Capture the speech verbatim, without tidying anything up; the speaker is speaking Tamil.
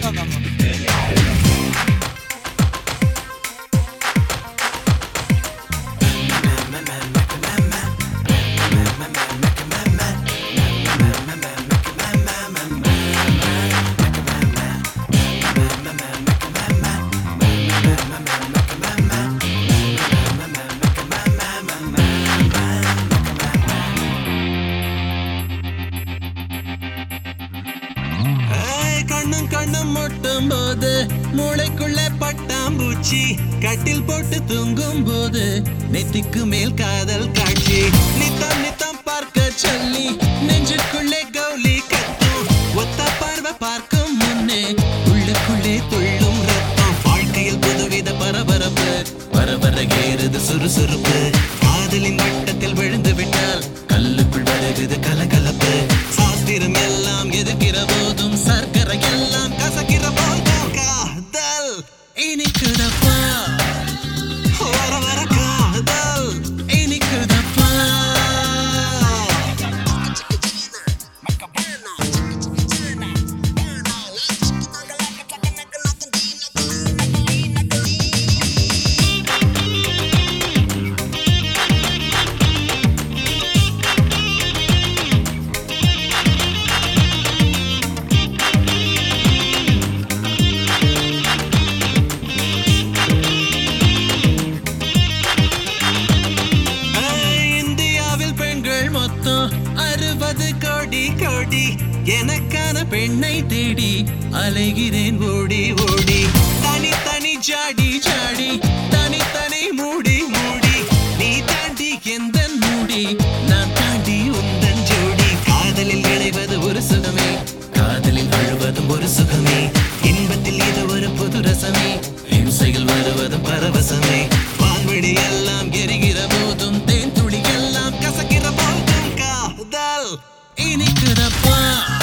கண்ணம் மொட்டும் போது மூளைக்குள்ளே பட்டாம்பூச்சி கட்டில் போட்டு தூங்கும் போது நெத்திக்கு மேல் காதல் காட்சி நித்தம் நித்தம் பார்க்க சொல்லி நெஞ்சுக்குள்ளே கௌலி கத்தும் ஒத்த பார்வை பார்க்கும் முன்னே உள்ளுக்குள்ளே துள்ளும் ரத்தம் வாழ்க்கையில் புதுவித பரபரப்பு பரபர ஏறுது சுறுசுறுப்பு காதலின் வட்டத்தில் விழுந்து விட்டால் கல்லுக்குள் வருகிறது கலகலப்பு சாஸ்திரம் எல்லாம் எதிர்க்கிற போதும் சர்க்கரை எல்லாம் கசக்கிற போதும் காதல் இனிக்குதப்பா வர வர காதல் இனிக்குதப்பா அறுபது கோடி கோடி எனக்கான பெண்ணை தேடி அலைகிறேன் ஓடி ஓடி தனி தனி ஜாடி ஜாடி தனி தனி மூடி மூடி நீ தாண்டி எந்த மூடி நான் தாண்டி உந்தன் ஜோடி காதலில் விளைவது ஒரு சுகமே காதலில் அழுவதும் ஒரு சுகமே இன்பத்தில் இது ஒரு புது ரசமே இம்சையில் வருவதும் பரவசமே வான்வெளி எல்லாம் எரிகிற போதும் தேன் துளி எல்லாம் கசக்கிற போதும் காதல் இனிக்குதப்பா